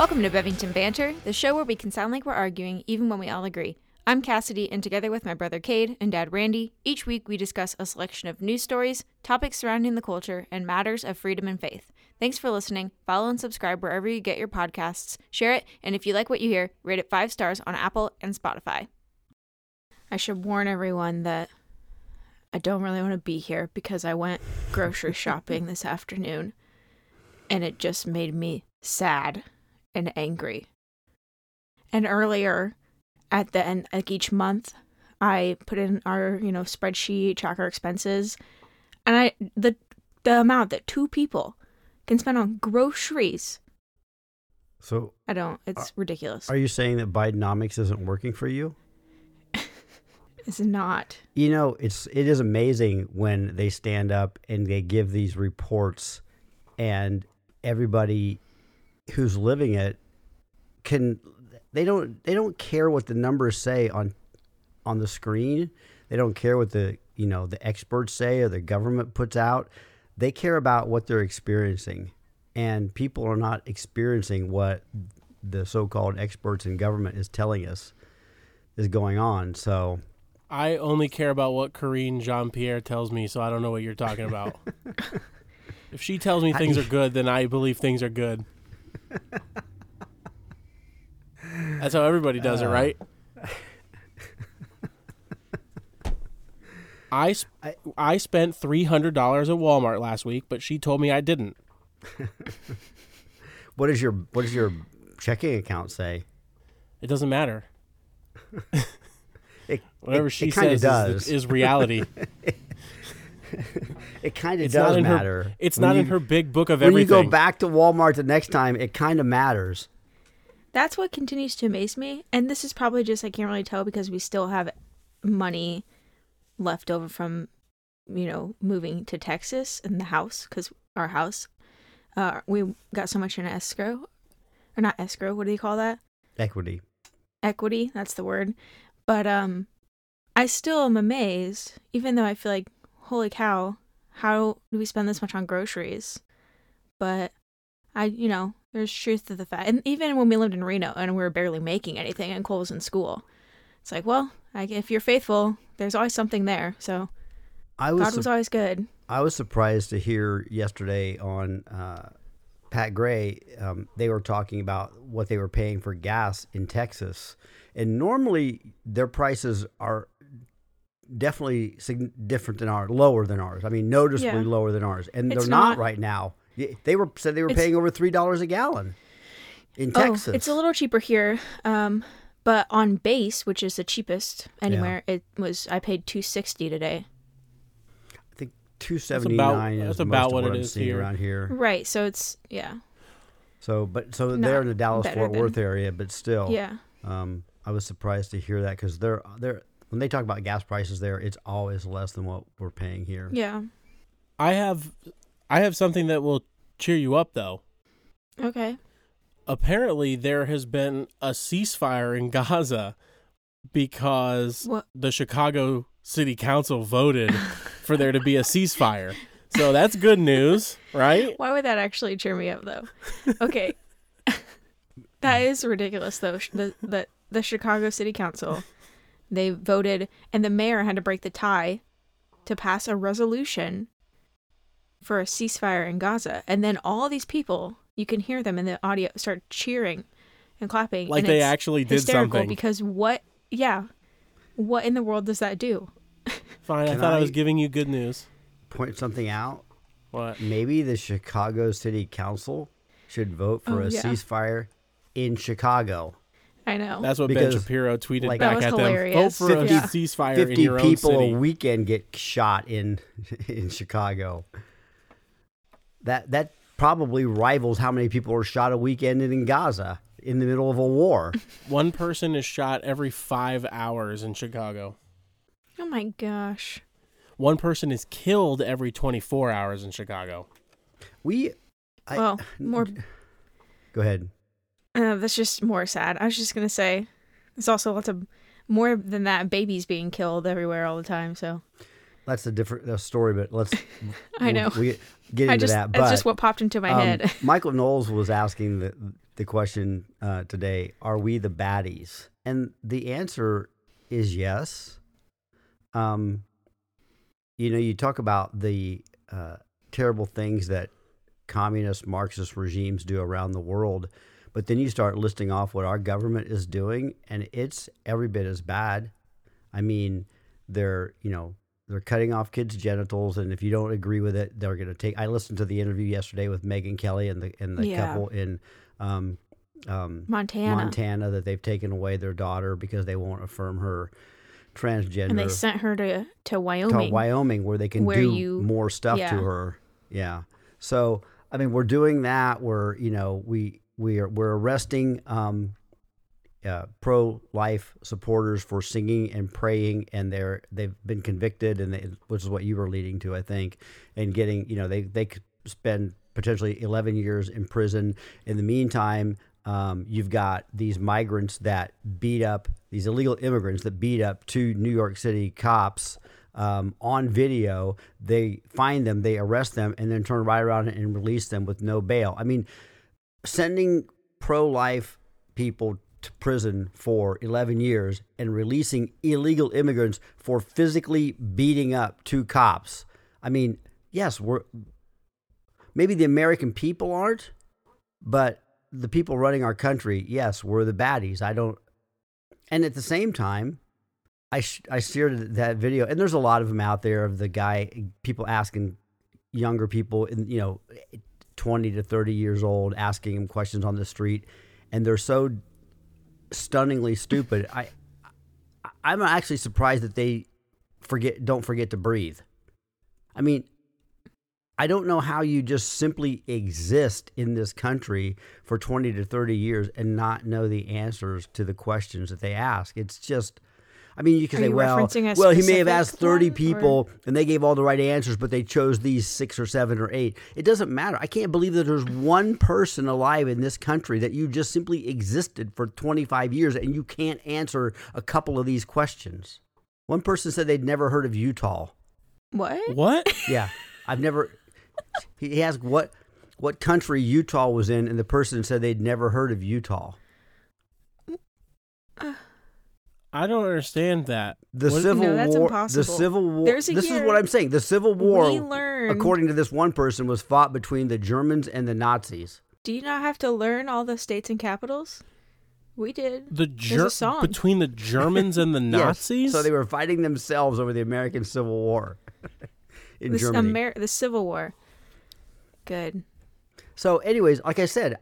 Welcome to Bevington Banter, the show where we can sound like we're arguing even when we all agree. I'm Cassidy, and together with my brother Cade and dad Randy, each week we discuss a selection of news stories, topics surrounding the culture, and matters of freedom and faith. Thanks for listening. Follow and subscribe wherever you get your podcasts, share it, and if you like what you hear, rate it 5 stars on Apple and Spotify. I should warn everyone that I don't really want to be here because I went grocery shopping this afternoon, and it just made me sad and angry. And earlier, at the end, like each month, I put in our, spreadsheet, track our expenses, and the amount that 2 people can spend on groceries. So it's ridiculous. Are you saying that Bidenomics isn't working for you? It's not. It is amazing when they stand up and they give these reports, and everybody who's living it they don't care what the numbers say on the screen. They don't care what the experts say or the government puts out. They care about what they're experiencing, and people are not experiencing what the so-called experts in government is telling us is going on. So I only care about what Karine Jean-Pierre tells me, so I don't know what you're talking about. If she tells me things are good, then I believe things are good. That's how everybody does it, right? I spent $300 at Walmart last week, but she told me I didn't. What does your checking account say? It doesn't matter. Whatever she says is reality. It kind of does matter. It's not in her big book of everything. When you go back to Walmart the next time, it kind of matters. That's what continues to amaze me. And this is probably just, I can't really tell because we still have money left over from, moving to Texas in the house. Because our house, we got so much in escrow. Or not escrow, what do you call that? Equity, that's the word. But I still am amazed, even though I feel like, holy cow, how do we spend this much on groceries? But there's truth to the fact. And even when we lived in Reno and we were barely making anything and Cole was in school, it's like, well, if you're faithful, there's always something there. So God was always good. I was surprised to hear yesterday on Pat Gray, they were talking about what they were paying for gas in Texas. And normally their prices are definitely different than ours, lower than ours. I mean, noticeably lower than ours. And they're not right now. They said they were paying over $3 a gallon in Texas. It's a little cheaper here, but on base, which is the cheapest anywhere, I paid $2.60 today. I think $2.79 is about what it is here around here. Right, so it's So they're in the Dallas-Fort Worth area, but still, I was surprised to hear that because they're when they talk about gas prices there, it's always less than what we're paying here. Yeah, I have something that will cheer you up, though. Okay. Apparently, there has been a ceasefire in Gaza because the Chicago City Council voted for there to be a ceasefire. So that's good news, right? Why would that actually cheer me up, though? Okay. That is ridiculous, though. The Chicago City Council, they voted, and the mayor had to break the tie to pass a resolution for a ceasefire in Gaza. And then all these people, you can hear them in the audio, start cheering and clapping. Like and they actually did something. Because what in the world does that do? Fine, I thought I was giving you good news. Point something out. What? Maybe the Chicago City Council should vote for a ceasefire in Chicago. I know. That's what Ben Shapiro tweeted back at hilarious. them. Vote for a ceasefire in your own city. 50 people a weekend get shot in Chicago. That probably rivals how many people are shot a weekend in Gaza in the middle of a war. One person is shot every 5 hours in Chicago. Oh my gosh. One person is killed every 24 hours in Chicago. More. Go ahead. That's just more sad. I was just going to say, there's also lots of more than that, babies being killed everywhere all the time. So that's a different story, but let's. I know. We get into that. But it's just what popped into my head. Michael Knowles was asking the question today, are we the baddies? And the answer is yes. You talk about the terrible things that communist Marxist regimes do around the world, but then you start listing off what our government is doing, and it's every bit as bad. I mean, they're cutting off kids' genitals, and if you don't agree with it, they're going to take. I listened to the interview yesterday with Megyn Kelly and the couple in Montana that they've taken away their daughter because they won't affirm her transgender. And they sent her to Wyoming. To Wyoming, where they can do more stuff to her. Yeah. So I mean, we're doing that. We're arresting pro-life supporters for singing and praying, and they've been convicted, which is what you were leading to, I think, and getting they could spend potentially 11 years in prison. In the meantime, you've got these migrants that beat up these illegal immigrants that beat up two New York City cops on video. They find them, they arrest them, and then turn right around and release them with no bail. I mean, sending pro-life people to prison for 11 years and releasing illegal immigrants for physically beating up two cops. I mean, yes, maybe the American people aren't, but the people running our country, yes, we're the baddies. And at the same time, I shared that video, and there's a lot of them out there of the guy, people asking younger people, 20 to 30 years old, asking him questions on the street, and they're so stunningly stupid. I'm actually surprised that they don't forget to breathe. I mean, I don't know how you just simply exist in this country for 20 to 30 years and not know the answers to the questions that they ask. It's just, I mean, you can say, well, he may have asked 30 people and they gave all the right answers, but they chose these 6 or 7 or 8. It doesn't matter. I can't believe that there's one person alive in this country that you just simply existed for 25 years and you can't answer a couple of these questions. One person said they'd never heard of Utah. What? Yeah. I've never... He asked what country Utah was in, and the person said they'd never heard of Utah. I don't understand that. That's impossible. The Civil War. This is what I'm saying. The Civil War, learned, according to this one person, was fought between the Germans and the Nazis. Do you not have to learn all the states and capitals? We did. There's a song between the Germans and the Nazis. Yes. So they were fighting themselves over the American Civil War in Germany. The Civil War. Good. So, anyways, like I said,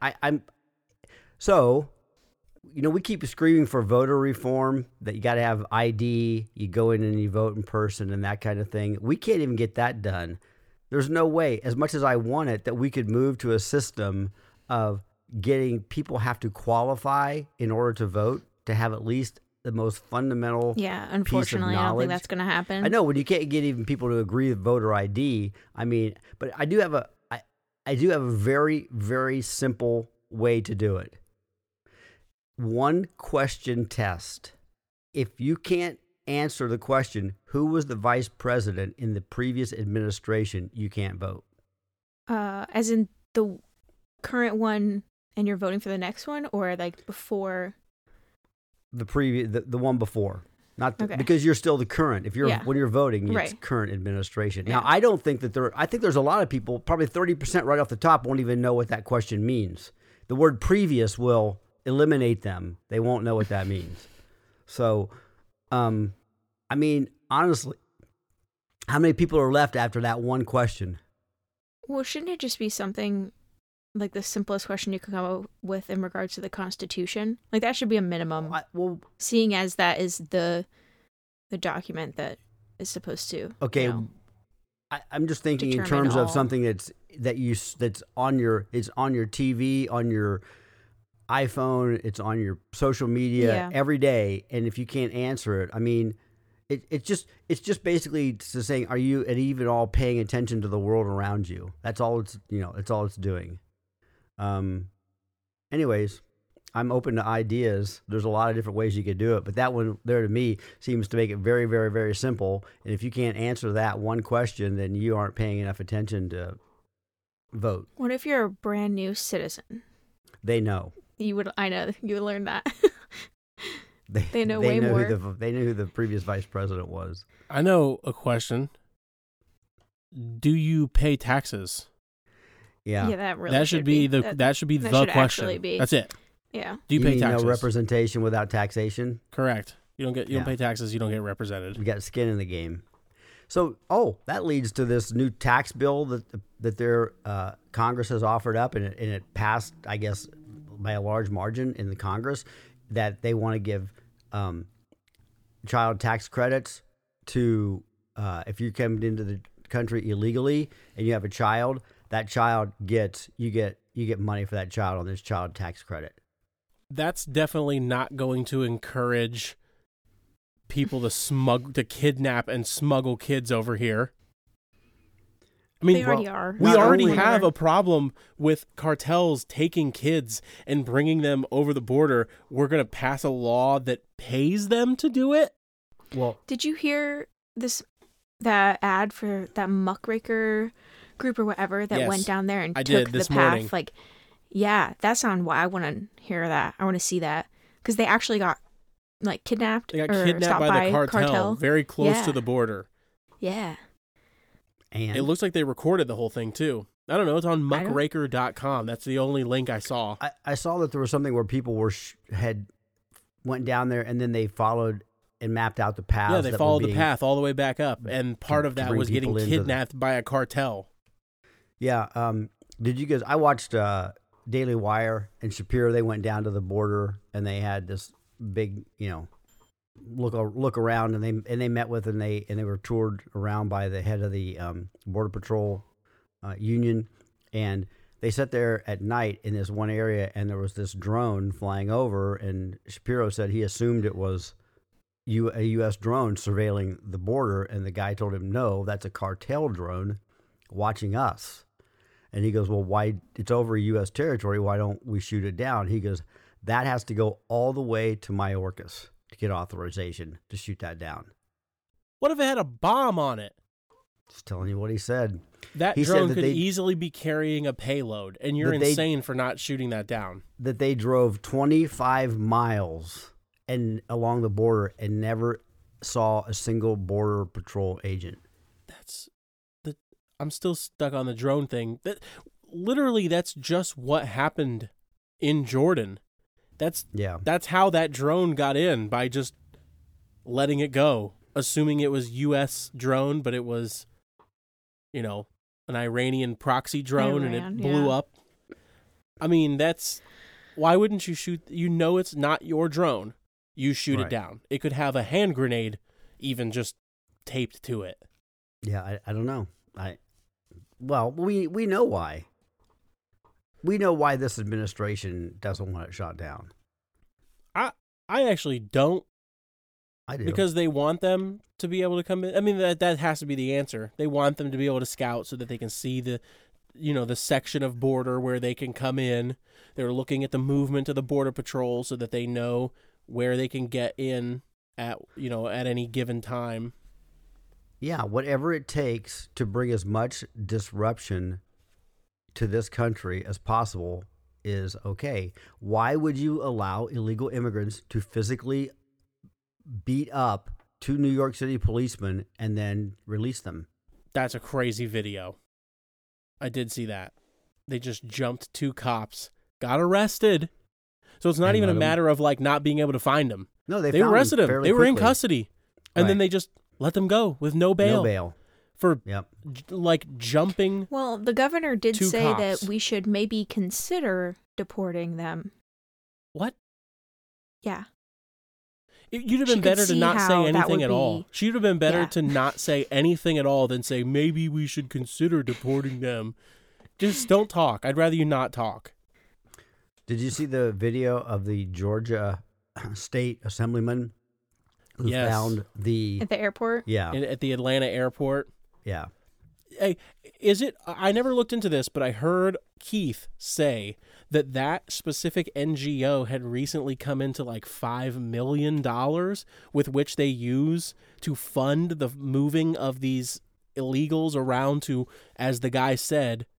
we keep screaming for voter reform, that you got to have ID, you go in and you vote in person and that kind of thing. We can't even get that done. There's no way, as much as I want it, that we could move to a system of getting people have to qualify in order to vote, to have at least the most fundamental unfortunately, I don't think that's going to happen. I know, when you can't get even people to agree with voter ID, I mean, but I do have a very, very simple way to do it. One question test. If you can't answer the question, who was the vice president in the previous administration, you can't vote. As in the current one, and you're voting for the next one, or like before? The previous, the one before. Not because you're still the current. If when you're voting, it's current administration. Now, I don't think that I think there's a lot of people, probably 30% right off the top, won't even know what that question means. The word previous will eliminate them. They won't know what that means. So, I mean, honestly, how many people are left after that one question? Well, shouldn't it just be something like the simplest question you could come up with in regards to the Constitution? Like, that should be a minimum. Seeing as that is the document that is supposed to. Okay, I'm just thinking in terms of something that's on your TV, on your iPhone, it's on your social media every day, and if you can't answer it, I mean, it's just basically saying, are you at even all paying attention to the world around you? That's all it's all it's doing. Anyways, I'm open to ideas. There's a lot of different ways you could do it, but that one there to me seems to make it very, very, very simple. And if you can't answer that one question, then you aren't paying enough attention to vote. What if you're a brand new citizen? They know. I know you would learn that. They know way more. They knew who the previous vice president was. I know a question. Do you pay taxes? Yeah, that should be the question. That's it. Yeah. Do you pay taxes? No representation without taxation? Correct. You don't pay taxes, you don't get represented. You got skin in the game. So, that leads to this new tax bill that their Congress has offered up, and it passed, I guess, by a large margin in the Congress, that they want to give child tax credits to if you come into the country illegally and you have a child, that child you get money for that child on this child tax credit. That's definitely not going to encourage people to kidnap and smuggle kids over here. I mean, they already are. We already have a problem with cartels taking kids and bringing them over the border. We're going to pass a law that pays them to do it? Well, did you hear that ad for that muckraker group or whatever that went down there and took the path? Morning. Like, yeah, that sounds why I want to hear that. I want to see that because they actually got kidnapped. They got kidnapped by the cartel very close to the border. Yeah. And it looks like they recorded the whole thing too. I don't know. It's on muckraker.com. That's the only link I saw. I saw that there was something where people went down there and then they followed and mapped out the path. Yeah, they followed the path all the way back up, and part of that was getting kidnapped by a cartel. Yeah. Did you guys? I watched Daily Wire and Shapiro. They went down to the border and they had this big, look around, and they met with and they were toured around by the head of the Border Patrol union, and they sat there at night in this one area, and there was this drone flying over, and Shapiro said he assumed it was a U.S. drone surveilling the border, and the guy told him, no, that's a cartel drone watching us. And he goes, well, why? It's over U.S. territory. Why don't we shoot it down? He goes, that has to go all the way to Mayorkas to get authorization to shoot that down. What if it had a bomb on it? Just telling you what he said. That drone could easily be carrying a payload, and you're insane for not shooting that down. That they drove 25 miles and along the border and never saw a single Border Patrol agent. I'm still stuck on the drone thing. That's just what happened in Jordan. That's how that drone got in, by just letting it go, assuming it was U.S. drone, but it was, an Iranian proxy drone, and it blew up. I mean, why wouldn't you shoot? It's not your drone. You shoot it down. It could have a hand grenade even just taped to it. Yeah, I don't know. We know why. We know why this administration doesn't want it shot down. I actually don't. I do. Because they want them to be able to come in. I mean, that has to be the answer. They want them to be able to scout so that they can see the section of border where they can come in. They're looking at the movement of the Border Patrol so that they know where they can get in at any given time. Yeah, whatever it takes to bring as much disruption to this country as possible is okay. Why would you allow illegal immigrants to physically beat up 2 New York City policemen and then release them? That's a crazy video. I did see that. They just jumped 2 cops, got arrested. So it's not even a matter of not being able to find them. No, they arrested them. They were in custody. And then they just let them go with no bail. No bail. For jumping. Well, the governor did say cops. that we should maybe consider deporting them. What? Yeah. You'd have been better to not say anything at all. She'd have been better to not say anything at all than say, maybe we should consider deporting them. Just don't talk. I'd rather you not talk. Did you see the video of the Georgia state assemblyman who found at the airport? Yeah. At the Atlanta airport? Yeah. Hey, I never looked into this, but I heard Keith say that specific NGO had recently come into $5 million with which they use to fund the moving of these illegals around to, as the guy said,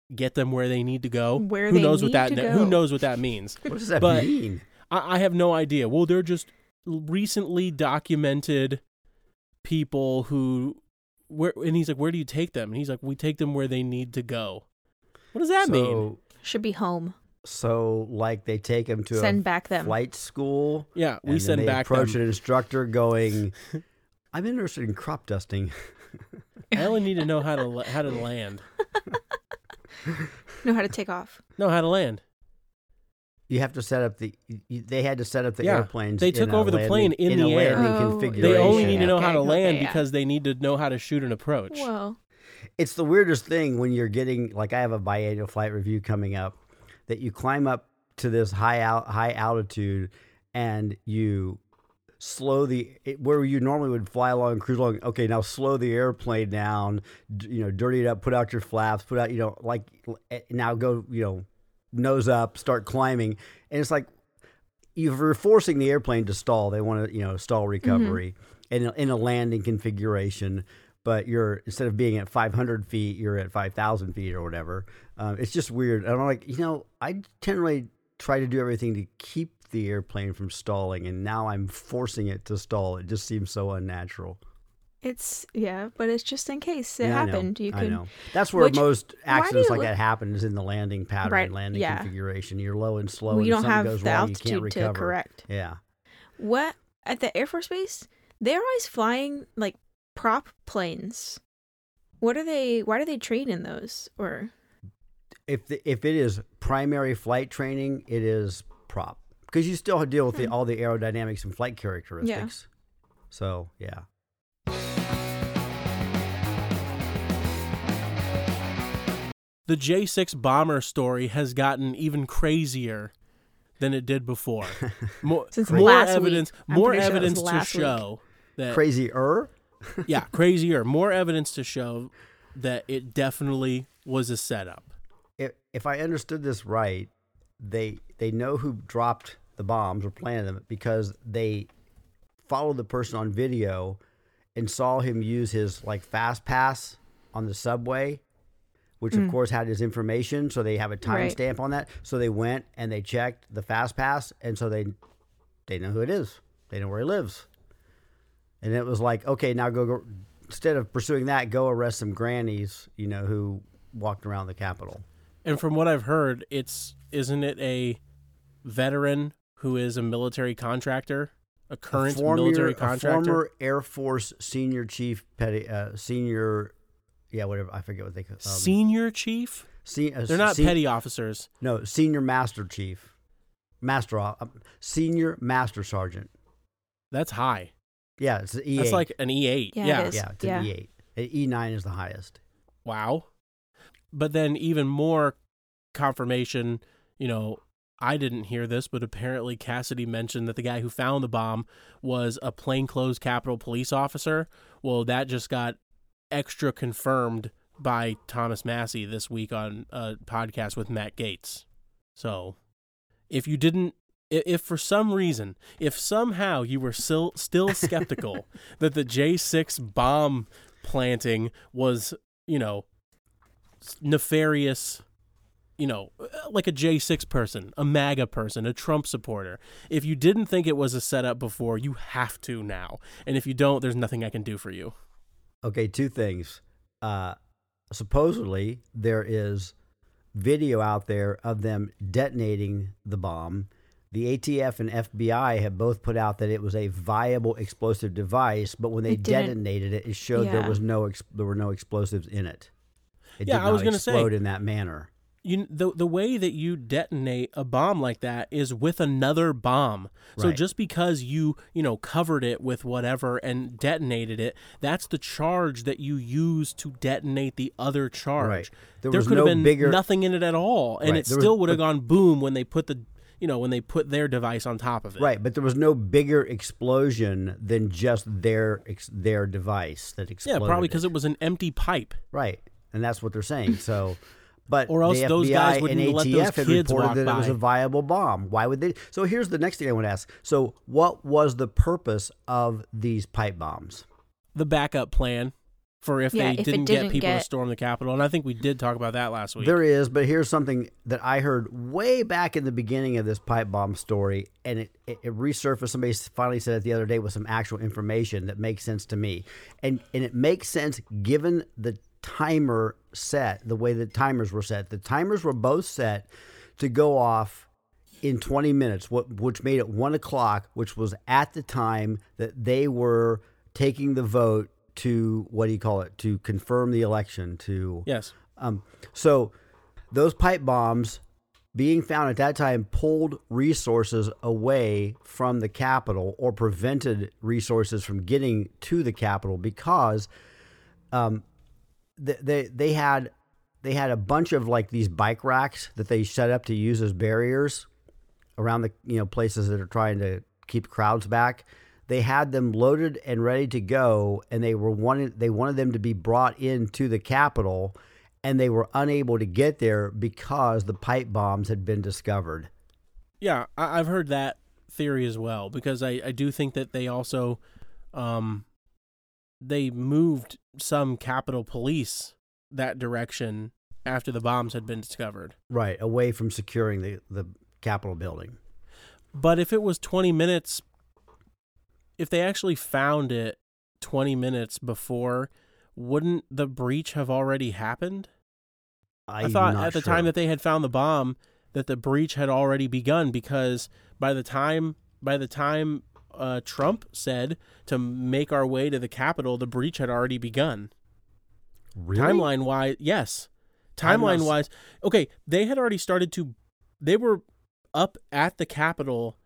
get them where they need to go. Where Who they knows need what to that go. Who knows what that means? What does that But mean? I have no idea. Well, they're just recently documented people who and he's like, where do you take them? And he's like, we take them where they need to go. What does that mean? Should be home. So, like, they take them to Send a back them. flight school. Yeah, we and send then they back approach them. an instructor going, I'm interested in crop dusting. I only need to know how to land. Know how to take off. Know how to land. You have to set up they had to set up the Yeah, airplanes. they took in a over the plane landing- in a the air. landing Oh, configuration. They only need to know how to Okay, land yeah. because they need to know how to shoot an approach. Well, It's the weirdest thing when you're getting, like, I have a biannual flight review coming up, that you climb up to this high altitude and you slow where you normally would fly along, cruise along. Okay, now slow the airplane down, dirty it up, put out your flaps, put out, now go, nose up, start climbing. And it's like, you're forcing the airplane to stall. They want to, stall recovery in a landing configuration. But instead of being at 500 feet, you're at 5,000 feet or whatever. It's just weird. And I'm like, I generally try to do everything to keep the airplane from stalling, and now I'm forcing it to stall. It just seems so unnatural. but it's just in case it Yeah, happened. I know. That's where most do accidents you like look- that happen, is in the landing pattern, Right, and landing yeah. configuration. You're low and slow, Well, and you don't something have goes the wrong, you can't altitude to recover. correct. Yeah. What at the Air Force Base? They're always flying like prop planes. What are they? Why do they train in those? Or If it is primary flight training, it is prop, because you still deal with all the aerodynamics and flight characteristics. So, yeah. The J-6 bomber story has gotten even crazier than it did before. More, Since more last evidence, week. I'm more pretty sure it was evidence to last week. show that Crazier? yeah, crazier. More evidence to show that it definitely was a setup. If I understood this right, they know who dropped the bombs or planted them, because they followed the person on video and saw him use his fast pass on the subway, which of course had his information, so they have a timestamp on that. So they went and they checked the fast pass, and so they know who it is. They know where he lives. And it was like, okay, now go instead of pursuing that, go arrest some grannies, who walked around the Capitol. And from what I've heard, isn't it a veteran who is a military contractor, a current military contractor? A former Air Force senior chief, senior, whatever, I forget what they call Senior chief? They're not petty officers. No, senior master chief. Senior master sergeant. That's high. Yeah, it's an E8. That's like an E8. Yeah, it is. Yeah, it's an E8. An E9 is the highest. Wow. But then even more confirmation, I didn't hear this, but apparently Cassidy mentioned that the guy who found the bomb was a plainclothes Capitol Police officer. Well, that just got extra confirmed by Thomas Massey this week on a podcast with Matt Gaetz. So if for some reason, if somehow you were still skeptical that the J6 bomb planting was, nefarious, like a J6 person, a MAGA person, a Trump supporter. If you didn't think it was a setup before, you have to now. And if you don't, there's nothing I can do for you. Okay, two things. Supposedly, there is video out there of them detonating the bomb. The ATF and FBI have both put out that it was a viable explosive device, but when they detonated it, it showed there were no explosives in it. It did I was not going to say, explode in that manner. The way that you detonate a bomb like that is with another bomb. So Right. just because you covered it with whatever and detonated it, that's the charge that you use to detonate the other charge. Right. There was could have no been bigger- nothing in it at all, and Right. it There was- still would have gone boom when they put when they put their device on top of it. Right, but there was no bigger explosion than just their device that exploded. Yeah, probably because it was an empty pipe. Right, and that's what they're saying. So, but Or else the those FBI guys wouldn't and let those ATF had kids reported walk that it was by. a viable bomb. Why would they? So here's the next thing I want to ask. So what was the purpose of these pipe bombs? The backup plan for if they didn't get people to storm the Capitol. And I think we did talk about that last week. There is, but here's something that I heard way back in the beginning of this pipe bomb story, and it resurfaced. Somebody finally said it the other day with some actual information that makes sense to me. And it makes sense given the timer set, the way the timers were set. The timers were both set to go off in 20 minutes, which made it 1 o'clock, which was at the time that they were taking the vote to, what do you call it, to confirm the election. Yes. So those pipe bombs being found at that time pulled resources away from the Capitol or prevented resources from getting to the Capitol because they had a bunch of like these bike racks that they set up to use as barriers around the places that are trying to keep crowds back. They had them loaded and ready to go, and they wanted them to be brought into the Capitol, and they were unable to get there because the pipe bombs had been discovered. Yeah, I've heard that theory as well, because I do think that they also they moved some Capitol Police that direction after the bombs had been discovered. Right, away from securing the Capitol building. But if it was 20 minutes... If they actually found it 20 minutes before, wouldn't the breach have already happened? I thought at the time that they had found the bomb that the breach had already begun, because by the time Trump said to make our way to the Capitol, the breach had already begun. Really? Timeline-wise, yes. Timeline-wise, okay, they had already started to... They were up at the Capitol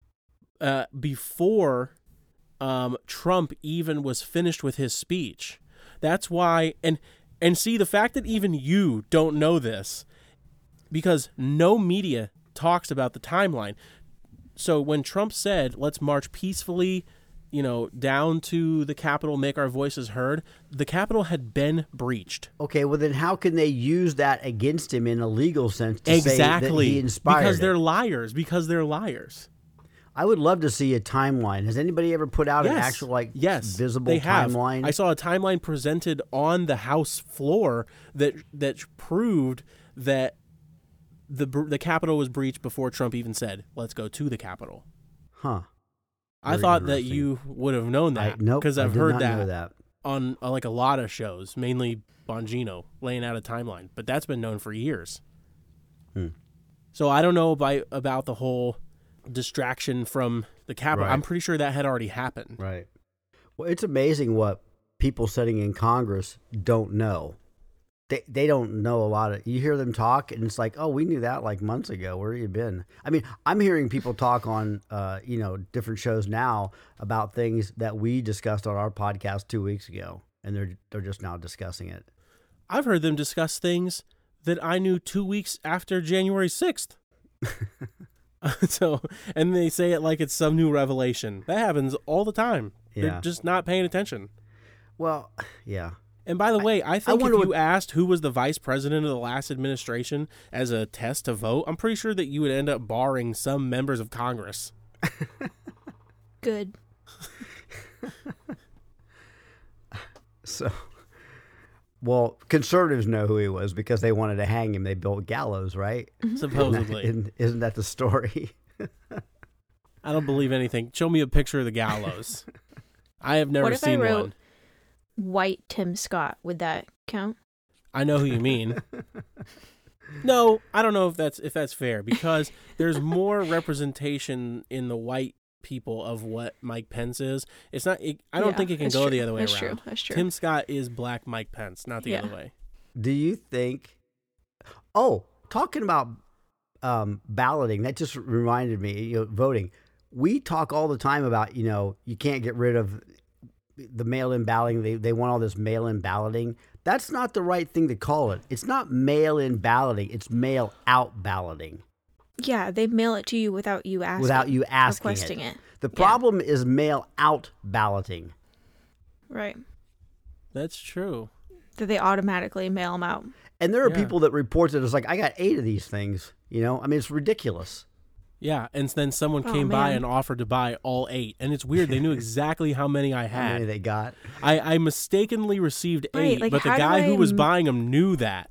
before... Trump even was finished with his speech. That's why, and see, the fact that even you don't know this, because no media talks about the timeline. So when Trump said, let's march peacefully, down to the Capitol, make our voices heard, the Capitol had been breached. Okay, well then how can they use that against him in a legal sense to say that he inspired Because they're liars. I would love to see a timeline. Has anybody ever put out an actual visible timeline? I saw a timeline presented on the House floor that proved that the Capitol was breached before Trump even said, "Let's go to the Capitol." Huh. I thought that you would have known that. Nope, because I've heard that on like a lot of shows, mainly Bongino, laying out a timeline. But that's been known for years. So I don't know about the whole distraction from the Capitol. Right. I'm pretty sure that had already happened. Right. Well, it's amazing what people sitting in Congress don't know. They don't know a lot of. You hear them talk, and it's like, oh, we knew that like months ago. Where have you been? I mean, I'm hearing people talk on different shows now about things that we discussed on our podcast 2 weeks ago, and they're just now discussing it. I've heard them discuss things that I knew 2 weeks after January 6th. And they say it like it's some new revelation. That happens all the time. Yeah. They're just not paying attention. Well, yeah. And by the way, I think if you asked who was the vice president of the last administration as a test to vote, I'm pretty sure that you would end up barring some members of Congress. Good. Well, conservatives know who he was because they wanted to hang him. They built gallows, right? Supposedly. Isn't that the story? I don't believe anything. Show me a picture of the gallows. I have never seen one. What if I wrote white Tim Scott? Would that count? I know who you mean. No, I don't know if that's fair, because there's more representation in the white people of what Mike Pence is. It's not. I don't think it can go the other way around. That's true. Tim Scott is black Mike Pence, not the other way. Do you think? Oh, talking about balloting, that just reminded me. Voting. We talk all the time about you can't get rid of the mail-in balloting. They want all this mail-in balloting. That's not the right thing to call it. It's not mail-in balloting. It's mail-out balloting. Yeah, they mail it to you without you asking. Requesting it. The problem is mail-out balloting. Right. That's true. That they automatically mail them out. And there are people that report that it's like, I got 8 of these things. I mean, it's ridiculous. Yeah, and then someone came by and offered to buy all 8. And it's weird. They knew exactly how many I had. How many they got. I mistakenly received 8, like, but the guy who was buying them knew that.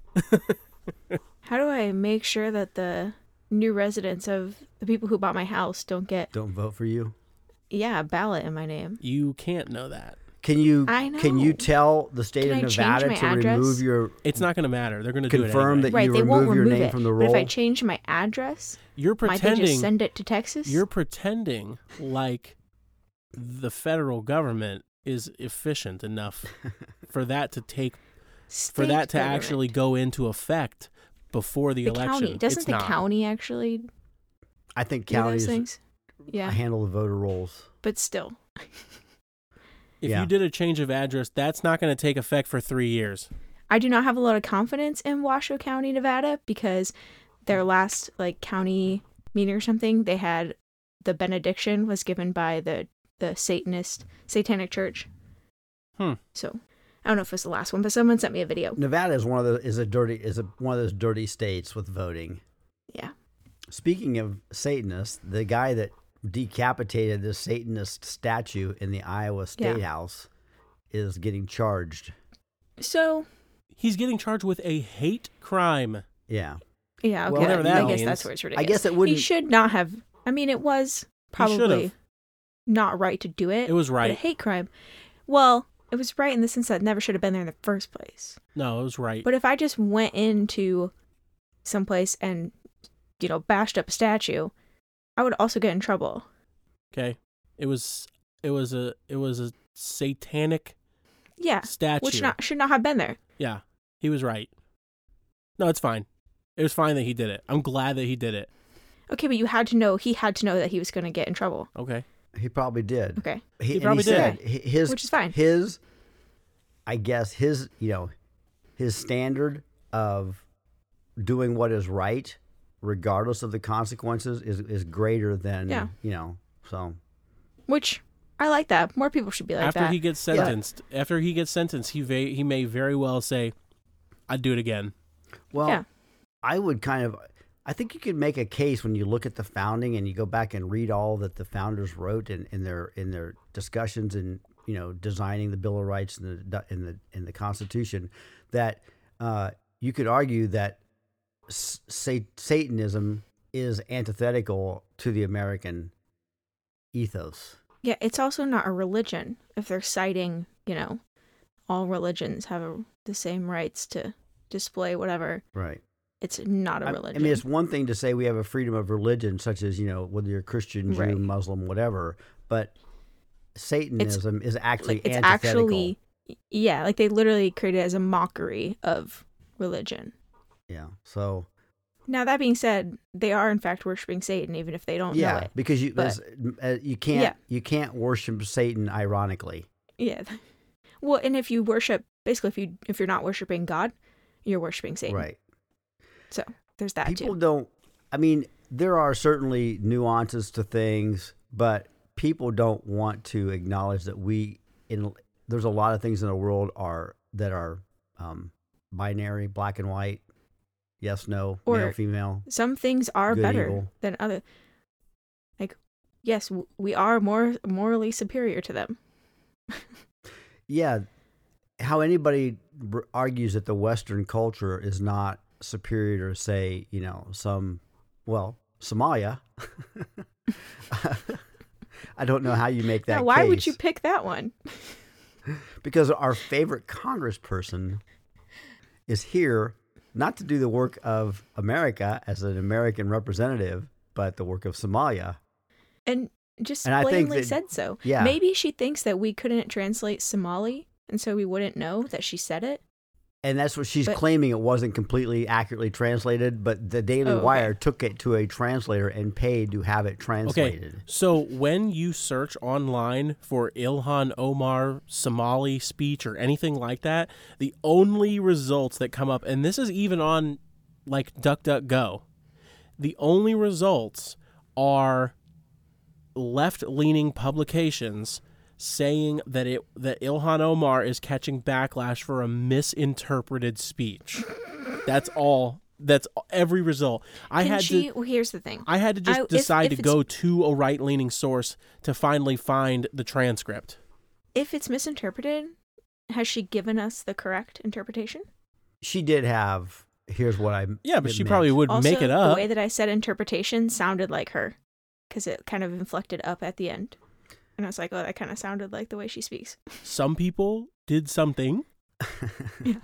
How do I make sure that the new residents of the people who bought my house don't vote for you? Yeah, a ballot in my name. You can't know that. Can you tell the state of Nevada to remove your... It's not going to matter. They're going to do it confirm anyway. that you remove your name from the roll? But if I change my address, you're pretending, might they just send it to Texas? You're pretending like the federal government is efficient enough for that to take... for that to actually go into effect before the election. County. Doesn't the county actually... I think counties handle the voter rolls. But still... If you did a change of address, that's not going to take effect for 3 years. I do not have a lot of confidence in Washoe County, Nevada, because their last county meeting or something, they had the benediction was given by the Satanic Church. So I don't know if it was the last one, but someone sent me a video. Nevada is one of those dirty states with voting. Yeah. Speaking of Satanists, the guy that decapitated the Satanist statue in the Iowa State House is getting charged. So he's getting charged with a hate crime. Yeah. Yeah, okay. Well, whatever that I guess means. that's where it's ridiculous. I guess it wouldn't... He should not have... I mean, it was probably not right to do it. It was right. But a hate crime... Well, it was right in the sense that it never should have been there in the first place. No, it was right. But if I just went into someplace and, bashed up a statue, I would also get in trouble. Okay. It was a satanic statue. Which should not have been there. Yeah. He was right. No, it's fine. It was fine that he did it. I'm glad that he did it. Okay, but he had to know that he was going to get in trouble. Okay. He probably did. Okay. He probably did. Which is fine. His standard of doing what is right, regardless of the consequences, is greater than, so. Which, I like that. More people should be like that. After he gets sentenced, he may very well say, I'd do it again. Well, I think you could make a case when you look at the founding and you go back and read all that the founders wrote in their discussions and designing the Bill of Rights and the Constitution, that you could argue that Satanism is antithetical to the American ethos. Yeah, it's also not a religion. If they're citing, all religions have the same rights to display whatever. Right. It's not a religion. I mean, it's one thing to say we have a freedom of religion, such as, whether you're Christian, Jew, Muslim, whatever, but Satanism is actually antithetical. They literally created it as a mockery of religion. Yeah, so... Now, that being said, they are, in fact, worshiping Satan, even if they don't know it. Because you can't worship Satan ironically. Yeah. Well, and if you worship, basically, if you're not worshiping God, you're worshiping Satan. Right. So there's that People too. don't. I mean, there are certainly nuances to things, but people don't want to acknowledge that there's a lot of things in the world that are binary, black and white, yes, no, or male, female. Some things are better evil. than other. Like, yes, we are more morally superior to them. Yeah, how anybody argues that the Western culture is not superior to, say, Somalia. I don't know how you make that why case. would you pick that one? Because our favorite congressperson is here not to do the work of America as an American representative, but the work of Somalia. And just I blatantly think said so. Yeah. Maybe she thinks that we couldn't translate Somali, and so we wouldn't know that she said it. And that's what she's claiming. It wasn't completely accurately translated, but the Daily Wire took it to a translator and paid to have it translated. Okay, so when you search online for Ilhan Omar Somali speech or anything like that, the only results that come up, and this is even on like DuckDuckGo, the only results are left-leaning publications saying that Ilhan Omar is catching backlash for a misinterpreted speech. That's all That's every result. Well, here's the thing. I had to just decide to go to a right-leaning source to finally find the transcript. If it's misinterpreted, has she given us the correct interpretation? She did have, here's what I Yeah, but she probably would also, make it up. The way that I said interpretation sounded like her, because it kind of inflected up at the end. And I was like, oh, that kind of sounded like the way she speaks. Some people did something. Yeah.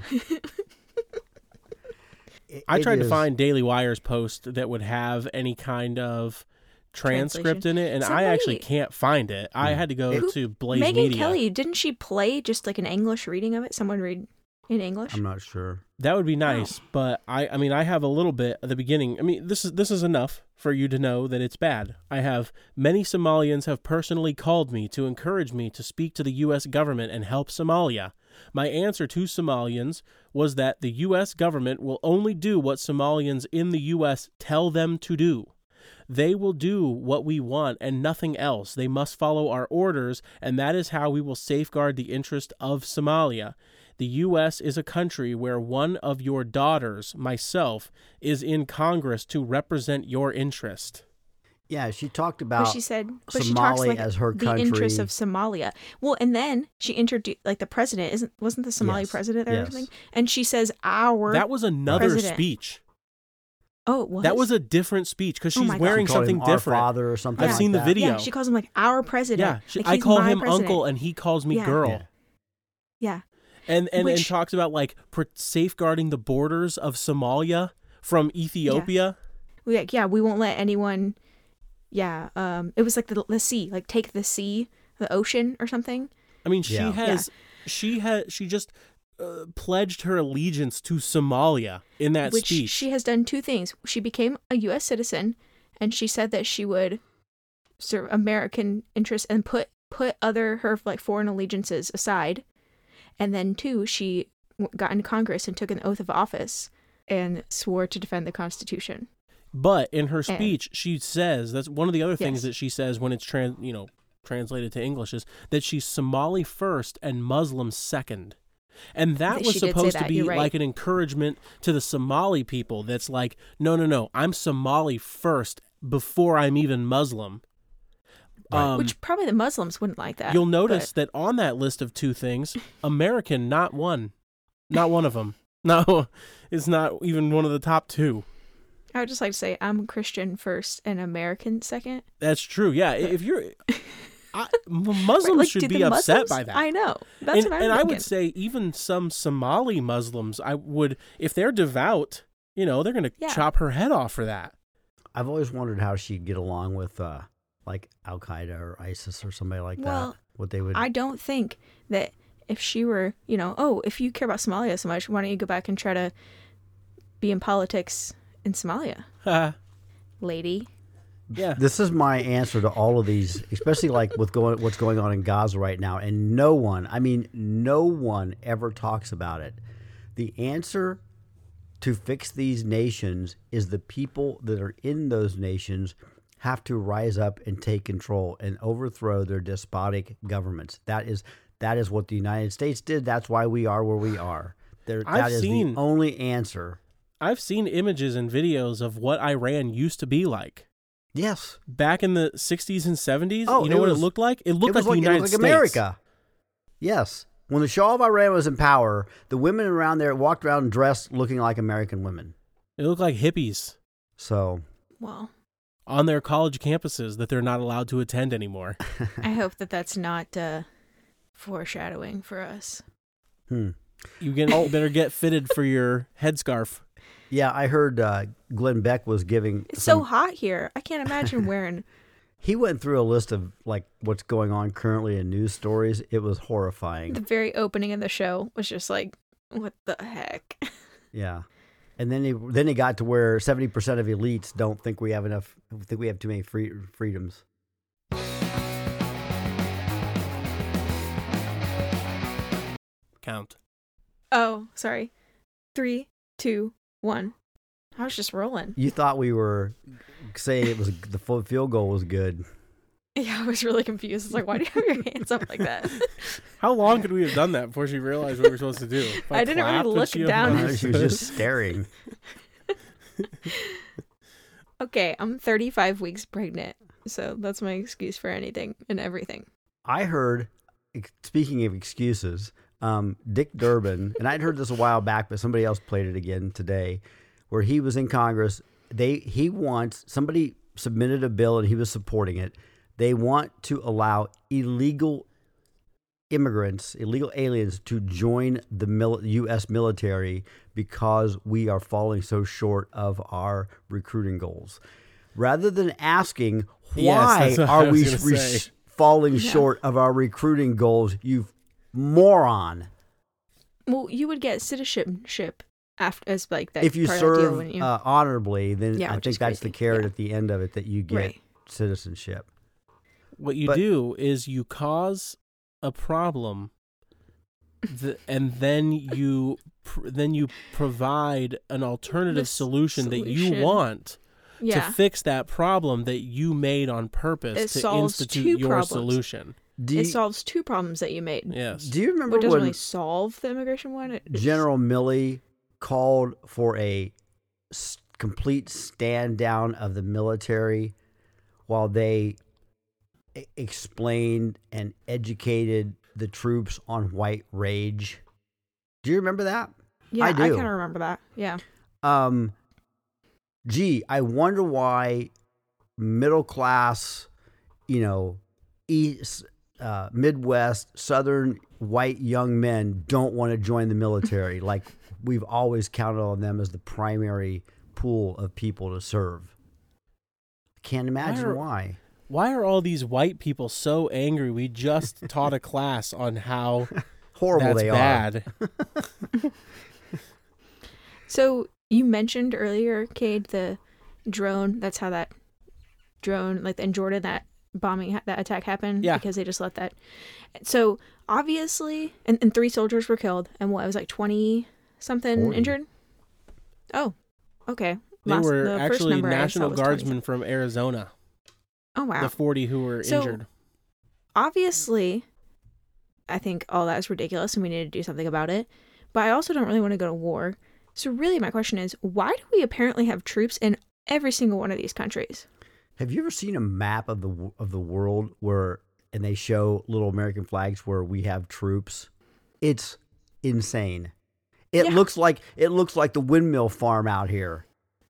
I tried to find Daily Wire's post that would have any kind of transcript in it, and I actually can't find it. I had to go to Blaze Megyn Media. Kelly, didn't she play just like an English reading of it? Someone read in English? I'm not sure. That would be nice, but I mean, I have a little bit at the beginning. I mean, this is enough for you to know that it's bad. I have many Somalians have personally called me to encourage me to speak to the U.S. government and help Somalia. My answer to Somalians was that the U.S. government will only do what Somalians in the U.S. tell them to do. They will do what we want and nothing else. They must follow our orders, and that is how we will safeguard the interest of Somalia. The U.S. is a country where one of your daughters, myself, is in Congress to represent your interest. Yeah, she talked about she said, Somalia as her country. The interests of Somalia. Well, and then she introduced, like, the president, wasn't the Somali president there or something? And she says, That was another speech. Oh, it was? That was a different speech because she's wearing something different. Our father or something. I've seen the video. Yeah, she calls him like our president. Yeah, like, I call him president. uncle and he calls me girl. Yeah. And talks about like safeguarding the borders of Somalia from Ethiopia. Yeah, we won't let anyone. Yeah, it was like the sea, like take the sea, the ocean or something. I mean, she just pledged her allegiance to Somalia in that speech. Which she has done two things. She became a U.S. citizen, and she said that she would serve American interests and put her like foreign allegiances aside. And then two, she got into Congress and took an oath of office and swore to defend the Constitution. But in her speech, she says, that's one of the other things that she says when it's translated to English, is that she's Somali first and Muslim second. And that was supposed to be like an encouragement to the Somali people that's like, no, I'm Somali first before I'm even Muslim. Which probably the Muslims wouldn't like that. You'll notice that on that list of two things, American, not one. Not one of them. No, it's not even one of the top two. I would just like to say I'm Christian first and American second. That's true. Yeah, if you're... Muslims should be upset by that. I know. That's what I'm thinking. I would say even some Somali Muslims, I would, if they're devout, they're going to chop her head off for that. I've always wondered how she'd get along with like Al Qaeda or ISIS or somebody like that. What they would. I don't think that if she were, if you care about Somalia so much, why don't you go back and try to be in politics in Somalia, lady? Yeah. This is my answer to all of these, especially like with what's going on in Gaza right now. And no one ever talks about it. The answer to fix these nations is the people that are in those nations have to rise up and take control and overthrow their despotic governments. That is what the United States did. That's why we are where we are. That is the only answer. I've seen images and videos of what Iran used to be like. Yes. Back in the 60s and 70s, what it looked like? It looked like the United States. America. Yes. When the Shah of Iran was in power, the women around there walked around dressed looking like American women. It looked like hippies. So. Well. On their college campuses that they're not allowed to attend anymore. I hope that that's not foreshadowing for us. You better get fitted for your headscarf. Yeah, I heard Glenn Beck was giving... It's so hot here. I can't imagine wearing... He went through a list of like what's going on currently in news stories. It was horrifying. The very opening of the show was just like, what the heck? Yeah. And then he got to where 70% of elites don't think we have enough... think we have too many freedoms. Count. Oh, sorry. 3, 2, 1. I was just rolling. You thought we were saying it was the field goal was good. Yeah, I was really confused. It's like, why do you have your hands up like that? How long could we have done that before she realized what we were supposed to do? I didn't really look down. She was just staring. Okay, I'm 35 weeks pregnant, so that's my excuse for anything and everything. I heard, speaking of excuses, Dick Durbin, and I'd heard this a while back, but somebody else played it again today, where he was in Congress. Somebody submitted a bill and he was supporting it. They want to allow illegal immigrants, illegal aliens to join the U.S. military because we are falling so short of our recruiting goals. Rather than asking, why are we falling short of our recruiting goals, you moron? Well, you would get citizenship after, as like that. If you part serve of the deal, wouldn't you? Honorably, then Yeah, I which think is that's the crazy. carrot Yeah. at the end of it, that you get Right. citizenship. What you do is you cause a problem, and then you provide an alternative solution that you want to fix that problem that you made on purpose It to solves institute two your problems. solution. It solves two problems that you made. Yes. Do you remember What doesn't when really solve the immigration one? It's- General Milley called for a complete stand down of the military while they explained and educated the troops on white rage? Do you remember that? Yeah, I do. I kind of remember that. Yeah. I wonder why middle class, East, Midwest, Southern white young men don't want to join the military. Like we've always counted on them as the primary pool of people to serve. I can't imagine why. Why are all these white people so angry? We just taught a class on how horrible that's they bad. are. So you mentioned earlier, Cade, the drone. That's how that drone, like in Jordan, that bombing, that attack happened. Yeah. Because they just let that. So obviously, and 3 soldiers were killed, and what, it was like 20-something 40. injured? Oh, okay. They were the first actually number I saw National was Guardsmen from Arizona. Oh, wow. The 40 who were injured. Obviously, I think all that is ridiculous and we need to do something about it. But I also don't really want to go to war. So really my question is, why do we apparently have troops in every single one of these countries? Have you ever seen a map of the world and they show little American flags where we have troops? It's insane. It looks like the windmill farm out here.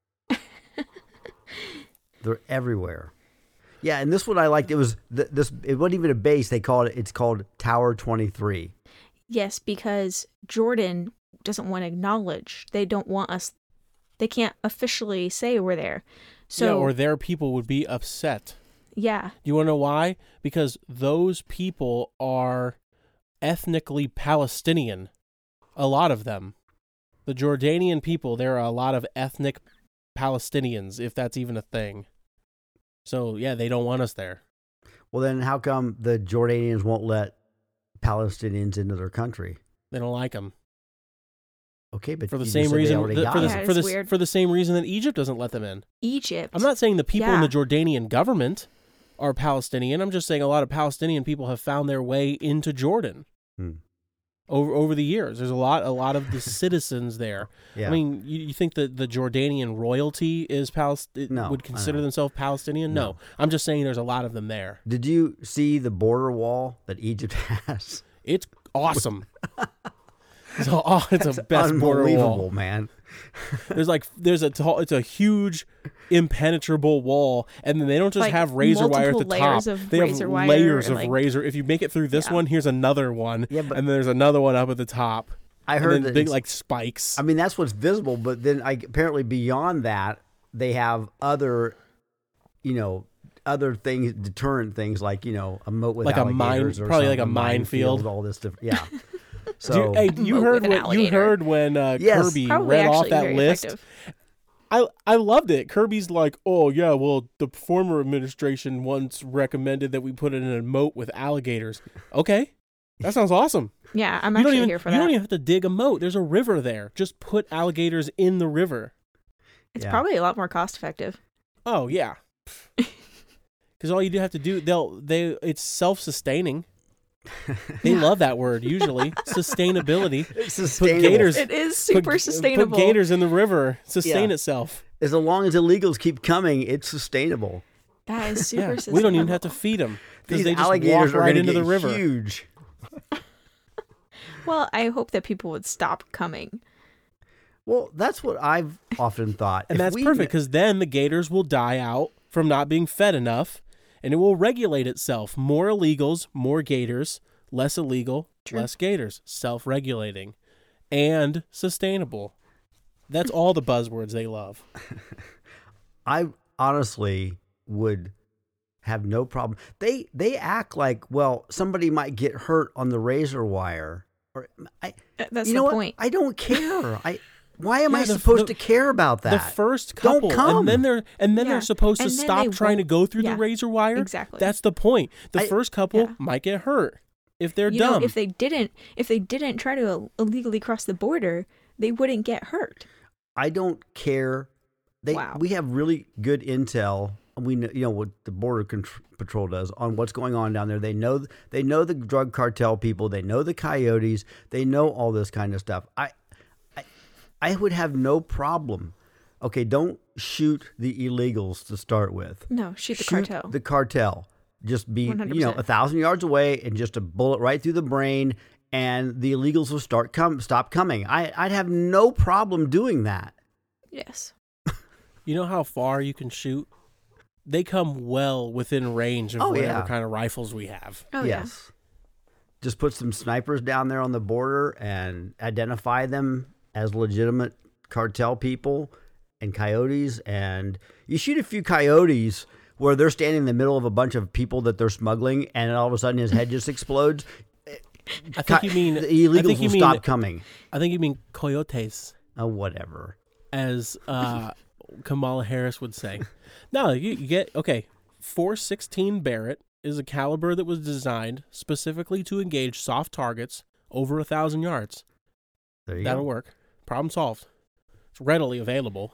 They're everywhere. Yeah, and this one I liked. It was it wasn't even a base. It's called Tower 23. Yes, because Jordan doesn't want to acknowledge. They don't want us. They can't officially say we're there. So yeah, or their people would be upset. Yeah. You want to know why? Because those people are ethnically Palestinian. A lot of them. The Jordanian people, there are a lot of ethnic Palestinians, if that's even a thing. So, yeah, they don't want us there. Well, then how come the Jordanians won't let Palestinians into their country? They don't like them. Okay, but for the you same just said they reason, already got them. for the same reason that Egypt doesn't let them in. Egypt. I'm not saying the people in the Jordanian government are Palestinian. I'm just saying a lot of Palestinian people have found their way into Jordan over the years. There's a lot of the citizens there. Yeah. I mean, you think that the Jordanian royalty is would consider themselves Palestinian? No. I'm just saying there's a lot of them there. Did you see the border wall that Egypt has? It's awesome. It's a best border wall, unbelievable, man. It's a huge, impenetrable wall, and then they don't just have razor wire at the top. They have layers of razor. If you make it through this one, here's another one, and then there's another one up at the top. I heard that big spikes. I mean, that's what's visible, but then apparently beyond that, they have other things, deterrent things like a moat with alligators, like a minefield, all this stuff. Yeah. So, you heard when Kirby read off that list. Effective. I loved it. Kirby's like, oh yeah, well the former administration once recommended that we put it in a moat with alligators. Okay, that sounds awesome. Yeah, I'm actually here for that. You don't even have to dig a moat. There's a river there. Just put alligators in the river. It's probably a lot more cost effective. Oh yeah, because all you have to do, it's self-sustaining. They love that word usually. Sustainability. Sustainable. It is super sustainable. Put gators in the river. Sustain itself. As long as illegals keep coming, it's sustainable. That is super sustainable. We don't even have to feed them because These they just alligators walk are right gonna into get the river. huge. Well, I hope that people would stop coming. Well, that's what I've often thought. And that's perfect because then the gators will die out from not being fed enough, and it will regulate itself. More illegals, more gators, less illegal, less gators. Self-regulating and sustainable. That's all the buzzwords they love. I honestly would have no problem. They act like, well, somebody might get hurt on the razor wire. Or That's you the know point. What? I don't care. Why am I the- supposed the- to care about that? The first couple, Don't come. and then they're supposed to And then stop they trying to won't- go through yeah, the razor wire. exactly. That's the point. The first couple yeah. might get hurt if they're You dumb. know, if they didn't try to illegally cross the border, they wouldn't get hurt. I don't care. We have really good intel. We know what the border patrol does on what's going on down there. They know the drug cartel people. They know the coyotes. They know all this kind of stuff. I would have no problem. Okay, don't shoot the illegals to start with. No, shoot the cartel. The cartel. Just be 100%. 1,000 yards away and just a bullet right through the brain, and the illegals will stop coming. I'd have no problem doing that. Yes. You know how far you can shoot? They come well within range of whatever kind of rifles we have. Oh, yes. Just put some snipers down there on the border and identify them as legitimate cartel people and coyotes. And you shoot a few coyotes where they're standing in the middle of a bunch of people that they're smuggling, and all of a sudden his head just explodes. I think you mean the illegals will stop coming. I think you mean coyotes. Oh, whatever. As Kamala Harris would say. No, you get, 416 Barrett is a caliber that was designed specifically to engage soft targets over 1,000 yards. That'll work. Problem solved. It's readily available.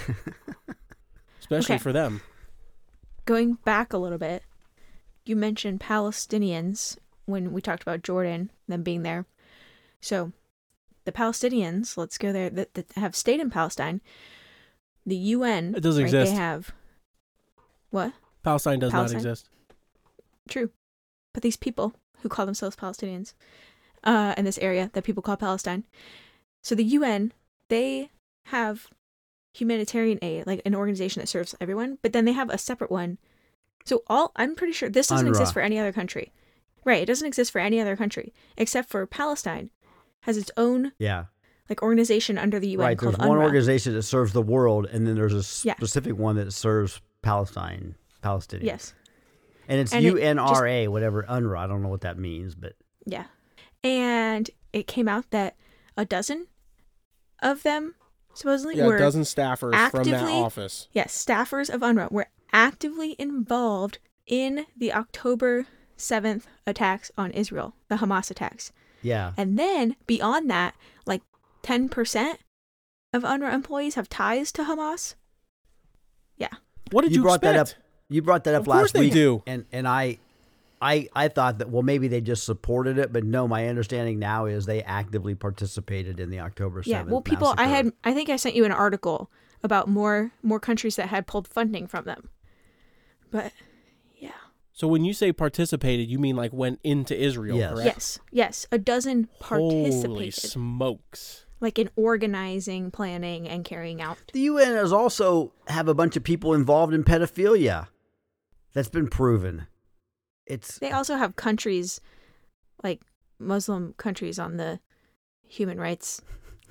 Especially for them. Going back a little bit, you mentioned Palestinians when we talked about Jordan, them being there. So the Palestinians, let's go there, that have stayed in Palestine, the UN, it doesn't exist. They have what? Palestine does not exist. True. But these people who call themselves Palestinians in this area that people call Palestine. So the UN, they have humanitarian aid, like an organization that serves everyone, but then they have a separate one. So I'm pretty sure this doesn't exist for any other country. Right, it doesn't exist for any other country except for Palestine has its own like organization under the UN called UNRWA. There's one organization that serves the world, and then there's a specific one that serves Palestinians. Yes. And it's UNRWA, whatever, UNRWA. I don't know what that means, but... Yeah. And it came out that a dozen of them, supposedly, were... a dozen staffers from that office. Yes, staffers of UNRWA were actively involved in the October 7th attacks on Israel, the Hamas attacks. Yeah. And then, beyond that, like 10% of UNRWA employees have ties to Hamas. Yeah. What did you expect? You brought that up Of last week. course they do. And I thought that, well, maybe they just supported it, but no, my understanding now is they actively participated in the October 7th Yeah, well, people, massacre. I think I sent you an article about more countries that had pulled funding from them. But, yeah. So when you say participated, you mean like went into Israel, correct? Yes. A dozen participated. Holy smokes. Like in organizing, planning, and carrying out. The UN has also have a bunch of people involved in pedophilia. That's been proven. They also have countries, like Muslim countries, on the Human Rights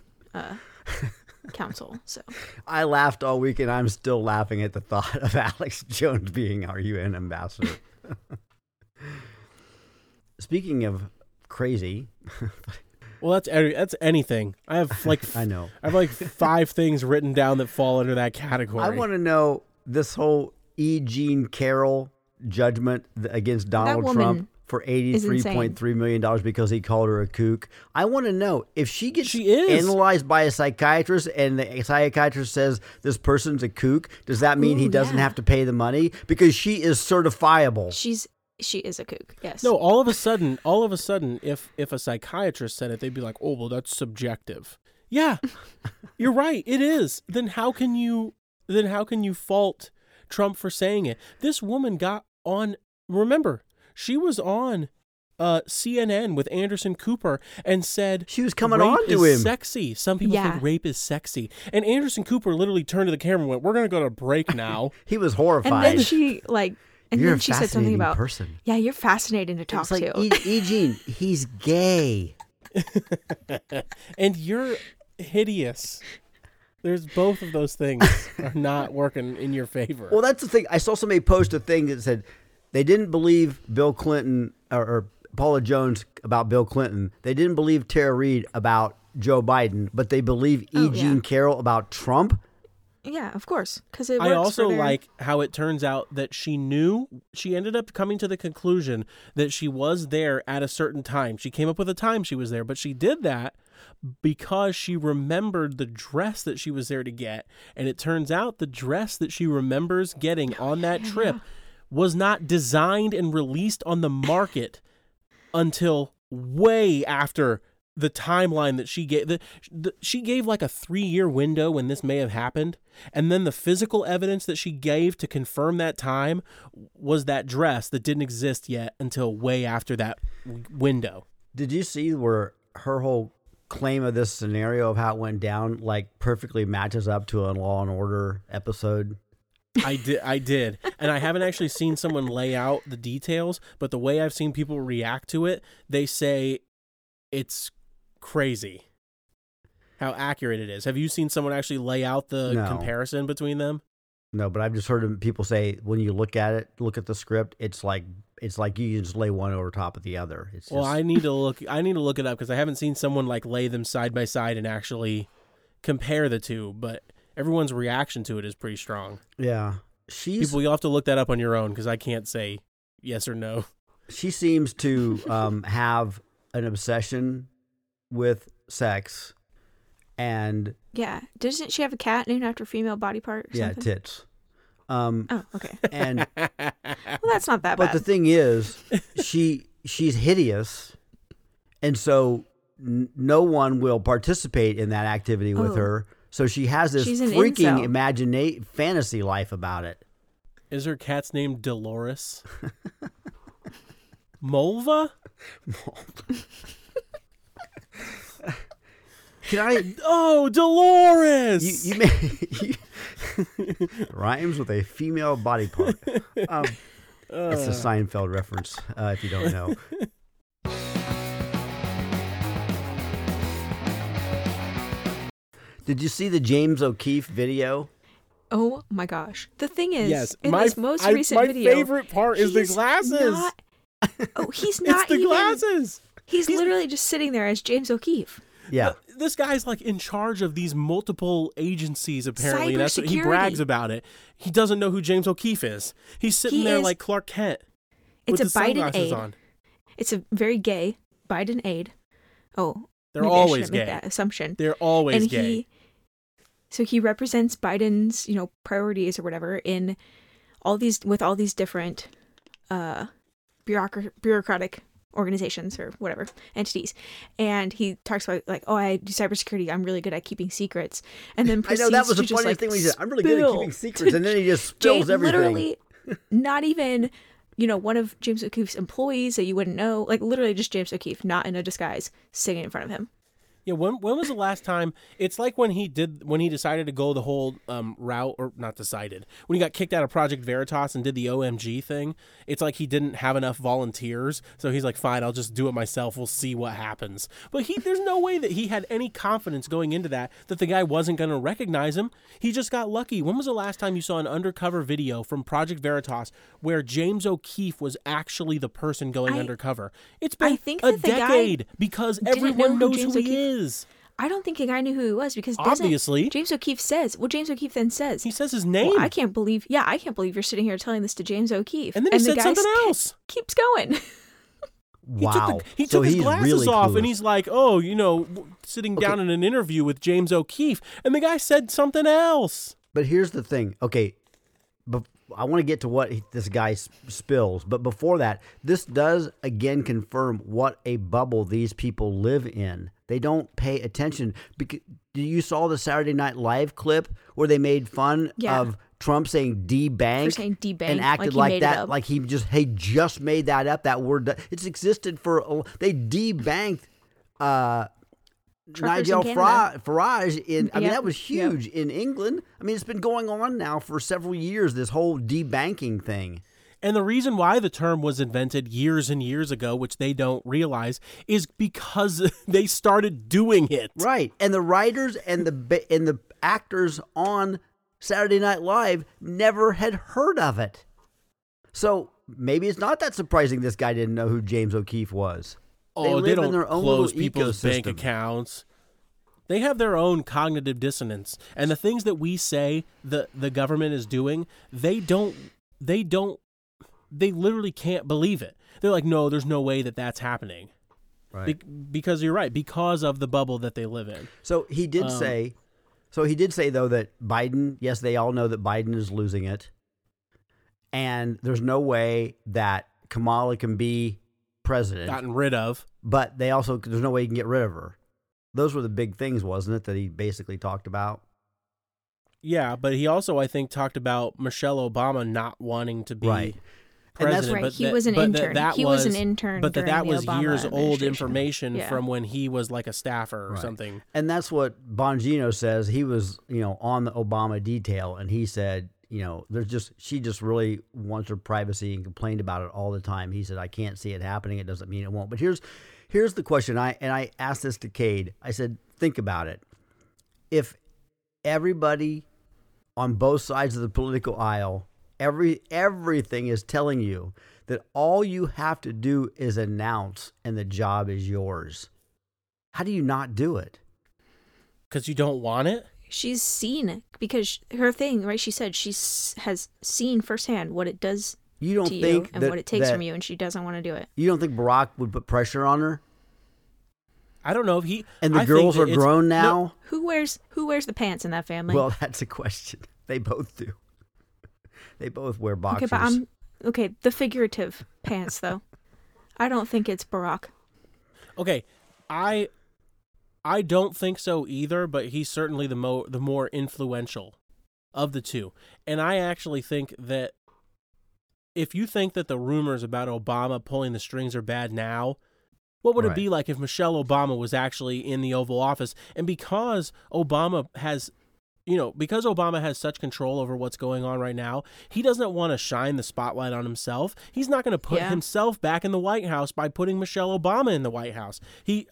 Council. So I laughed all week, and I'm still laughing at the thought of Alex Jones being our UN ambassador. Speaking of crazy, well, that's anything. I have like I know. I have like 5 things written down that fall under that category. I want to know this whole E. Jean Carroll judgment against Donald Trump for $83.3 million because he called her a kook. I want to know if she gets analyzed by a psychiatrist and the psychiatrist says this person's a kook, does that mean he doesn't have to pay the money? Because she is certifiable. She is a kook, yes. No, all of a sudden, if a psychiatrist said it, they'd be like, oh, well, that's subjective. Yeah, you're right. It is. Then how can you then how can you fault Trump for saying it? This woman got on, remember, she was on CNN with Anderson Cooper and said she was coming on to him. Sexy. Some people think rape is sexy. And Anderson Cooper literally turned to the camera and went, "We're going to go to break now." He was horrified. And then she you're then she said something about person. Yeah, you're fascinating to talk to. Eugene, he's gay. And you're hideous. There's both of those things are not working in your favor. Well, that's the thing. I saw somebody post a thing that said they didn't believe Bill Clinton or Paula Jones about Bill Clinton. They didn't believe Tara Reid about Joe Biden, but they believe Jean Carroll about Trump. Yeah, of course. Because I also like how it turns out that she ended up coming to the conclusion that she was there at a certain time. She came up with a time she was there, but she did that because she remembered the dress that she was there to get. And it turns out the dress that she remembers getting on that trip was not designed and released on the market until way after the timeline that she gave. She gave like a 3-year window when this may have happened. And then the physical evidence that she gave to confirm that time was that dress that didn't exist yet until way after that window. Did you see where her whole claim of this scenario of how it went down like perfectly matches up to a Law and Order episode? I did. And I haven't actually seen someone lay out the details, but the way I've seen people react to it, they say it's crazy how accurate it is. Have you seen someone actually lay out the comparison between them? No, but I've just heard people say when you look at the script, it's like you just lay one over top of the other. It's well, I need to look it up because I haven't seen someone like lay them side by side and actually compare the two, but everyone's reaction to it is pretty strong. Yeah. People, you'll have to look that up on your own because I can't say yes or no. She seems to have an obsession with sex. And yeah, doesn't she have a cat named after a female body part or something? Yeah, tits. Oh, okay. And well, that's not that bad. But the thing is, she's hideous, and so no one will participate in that activity with her. So she has this freaking fantasy life about it. Is her cat's name Dolores? Mulva? Can I? Oh, Dolores! You rhymes with a female body part. It's a Seinfeld reference, if you don't know. Did you see the James O'Keefe video? Oh my gosh! The thing is, yes, in this most recent video, my favorite part is the glasses. He's not. It's the glasses. He's literally just sitting there as James O'Keefe. Yeah. This guy's like in charge of these multiple agencies, apparently. That's what he brags about it. He doesn't know who James O'Keefe is. He's sitting there like Clark Kent. It's with a the Biden aide. on. It's a very gay Biden aide. Oh, they're always gay. Make that assumption. They're always gay. So he represents Biden's, priorities or whatever in all these different bureaucratic organizations or whatever entities, and he talks about like, oh, I do cybersecurity, I'm really good at keeping secrets, and then I know that was the funniest thing when he said, I'm really good at keeping secrets, and then he just spills everything. Literally, not even one of James O'Keefe's employees that you wouldn't know, like literally just James O'Keefe, not in a disguise, sitting in front of him. Yeah, when was the last time? It's like when he decided to go the whole route, or not decided, when he got kicked out of Project Veritas and did the OMG thing. It's like he didn't have enough volunteers, so he's like, fine, I'll just do it myself. We'll see what happens. But there's no way that he had any confidence going into that the guy wasn't going to recognize him. He just got lucky. When was the last time you saw an undercover video from Project Veritas where James O'Keefe was actually the person going undercover? It's been a decade because everyone knows who he is. I don't think a guy knew who he was because obviously James O'Keefe says. Well, James O'Keefe then says he says his name. Well, I can't believe you're sitting here telling this to James O'Keefe. And then he said something else. Keeps going. Wow. He took his glasses off and he's like, oh, sitting down in an interview with James O'Keefe, and the guy said something else. But here's the thing. Okay, I want to get to what this guy spills, but before that, this does again confirm what a bubble these people live in. They don't pay attention. Because you saw the Saturday Night Live clip where they made fun of Trump saying debank, for saying debank, and acted like that, like he just made that up. That word, it's existed for. They debanked Nigel Farage in. I mean, that was huge in England. I mean, it's been going on now for several years. This whole debanking thing. And the reason why the term was invented years and years ago, which they don't realize, is because they started doing it. Right. And the writers and the actors on Saturday Night Live never had heard of it. So maybe it's not that surprising this guy didn't know who James O'Keefe was. They don't in their own close people's bank accounts. They have their own cognitive dissonance. And the things that we say the government is doing, they literally can't believe it. They're like, no, there's no way that that's happening. Right. Because you're right, because of the bubble that they live in. So he did say, though, that Biden, yes, they all know that Biden is losing it. And there's no way that Kamala can be president. Gotten rid of. But there's no way you can get rid of her. Those were the big things, wasn't it, that he basically talked about? Yeah, but he also, I think, talked about Michelle Obama not wanting to be president. And that's right. He was an intern. He was an intern. But that was Obama years old information from when he was like a staffer or something. And that's what Bongino says. He was, on the Obama detail, and he said, she just really wants her privacy and complained about it all the time. He said, I can't see it happening. It doesn't mean it won't. But here's the question. I asked this to Cade. I said, think about it. If everybody on both sides of the political aisle, everything is telling you that all you have to do is announce and the job is yours, how do you not do it? Because you don't want it? She's seen it, because her thing, right? She said she has seen firsthand what it does to you and what it takes from you, and she doesn't want to do it. You don't think Barack would put pressure on her? I don't know if he... And the girls are grown now? No, who wears the pants in that family? Well, that's a question. They both do. They both wear boxers. Okay, but the figurative pants, though. I don't think it's Barack. Okay, I don't think so either, but he's certainly the more influential of the two. And I actually think that if you think that the rumors about Obama pulling the strings are bad now, what would it be like if Michelle Obama was actually in the Oval Office? And because Obama has such control over what's going on right now, he doesn't want to shine the spotlight on himself. He's not going to put himself back in the White House by putting Michelle Obama in the White House.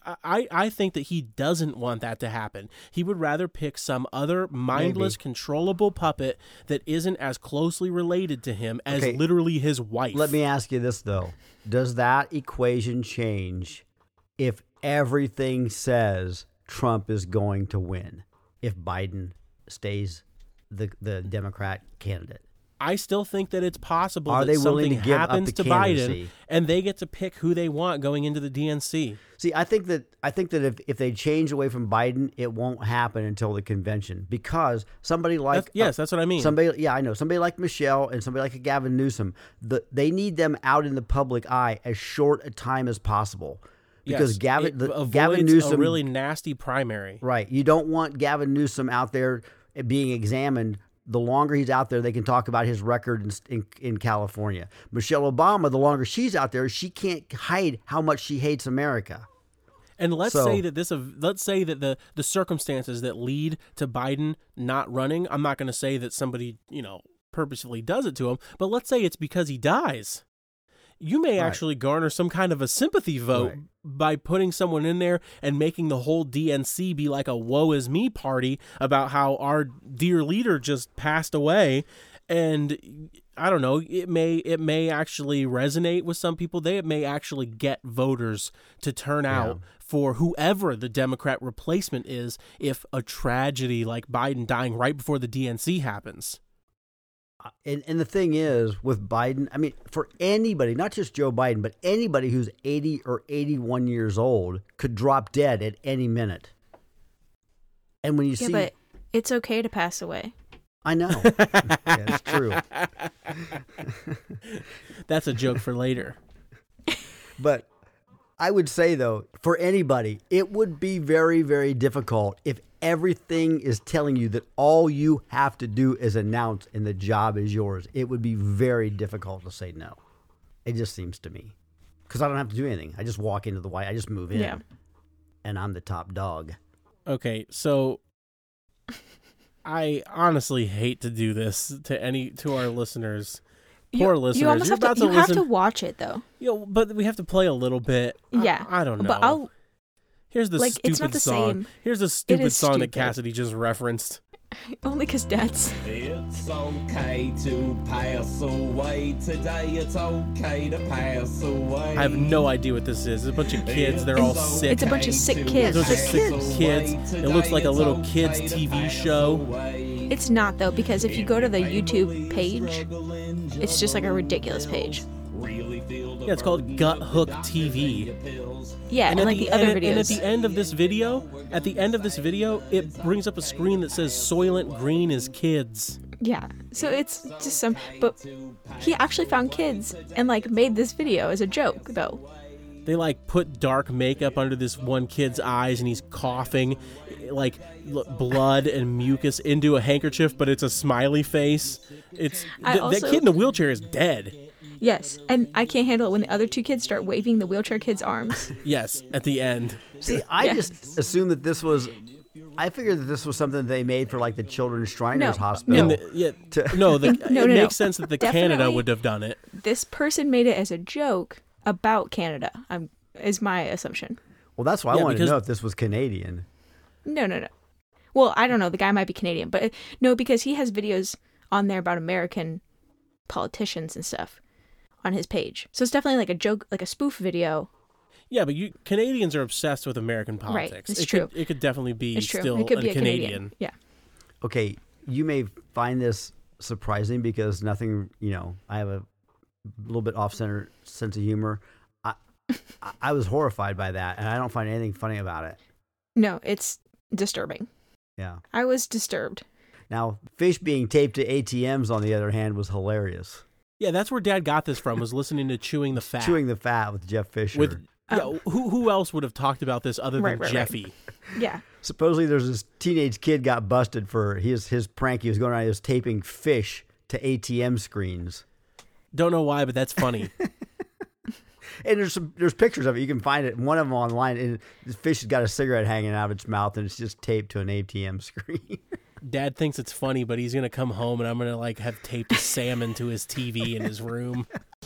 I think that he doesn't want that to happen. He would rather pick some other mindless, controllable puppet that isn't as closely related to him as literally his wife. Let me ask you this, though. Does that equation change if everything says Trump is going to win, if Biden stays the Democrat candidate? I still think that it's possible that something happens to Biden and they get to pick who they want going into the DNC. See, I think that if they change away from Biden, it won't happen until the convention, because somebody like that's what I mean. I know somebody like Michelle and somebody like Gavin Newsom. They need them out in the public eye as short a time as possible. Because Gavin Newsom, a really nasty primary. Right. You don't want Gavin Newsom out there being examined. The longer he's out there, they can talk about his record in California. Michelle Obama, the longer she's out there, she can't hide how much she hates America. And let's say that the circumstances that lead to Biden not running, I'm not going to say that somebody, purposefully does it to him, but let's say it's because he dies. You may actually garner some kind of a sympathy vote by putting someone in there and making the whole DNC be like a woe is me party about how our dear leader just passed away. And I don't know, it may actually resonate with some people. It may actually get voters to turn out for whoever the Democrat replacement is if a tragedy like Biden dying right before the DNC happens. And the thing is, with Biden, I mean, for anybody, not just Joe Biden, but anybody who's 80 or 81 years old could drop dead at any minute. And when you see... but it's okay to pass away. I know. It's true. That's a joke for later. But I would say, though, for anybody, it would be very, very difficult if everything is telling you that all you have to do is announce and the job is yours. It would be very difficult to say no. It just seems to me. Because I don't have to do anything. I just walk into the White. I just move in. And I'm the top dog. Okay, so I honestly hate to do this to our listeners. Poor listeners. You almost have to watch it, though. But we have to play a little bit. Yeah. I don't know. But here's the stupid it's not the song. same. Here's the stupid song stupid. that Cassidy just referenced. Only because Dad's... It's okay to pass away. Today it's okay to pass away. I have no idea what this is. It's a bunch of kids. They're all sick. It's a bunch of sick kids. It's a bunch of sick kids. It looks like a little kids' TV show. It's not, though, because if you go to the YouTube page, it's just like a ridiculous page. Yeah, it's called Gut Hook TV. Yeah, and like the other videos. And at the end of this video, it brings up a screen that says Soylent Green is kids. Yeah, so it's just but he actually found kids and like made this video as a joke, though. They like put dark makeup under this one kid's eyes and he's coughing like blood and mucus into a handkerchief, but it's a smiley face. That kid in the wheelchair is dead. Yes, and I can't handle it when the other two kids start waving the wheelchair kid's arms. Yes, at the end. See, I just assumed that this was... I figured that this was something they made for like the Children's Shriners Hospital. It makes sense that the Canada would have done it. This person made it as a joke about Canada, is my assumption. Well, that's why I wanted to know if this was Canadian. No. Well, I don't know. The guy might be Canadian, but no, because he has videos on there about American politicians and stuff on his page. So it's definitely like a joke, like a spoof video. Yeah, but Canadians are obsessed with American politics. Right, it's true. It could definitely be still it could be a Canadian. Yeah. Okay, you may find this surprising because nothing, I have a little bit off-center sense of humor. I was horrified by that, and I don't find anything funny about it. No, it's disturbing. Yeah. I was disturbed. Now, fish being taped to ATMs, on the other hand, was hilarious. Yeah, that's where Dad got this from, was listening to Chewing the Fat. Chewing the Fat with Jeff Fisher. Who else would have talked about this other than Jeffy? Right. Yeah. Supposedly there's this teenage kid got busted for his prank. He was going around, he was taping fish to ATM screens. Don't know why, but that's funny. And there's pictures of it. You can find it. One of them online. And this fish has got a cigarette hanging out of its mouth, and it's just taped to an ATM screen. Dad thinks it's funny, but he's gonna come home and I'm gonna have taped a salmon to his TV in his room.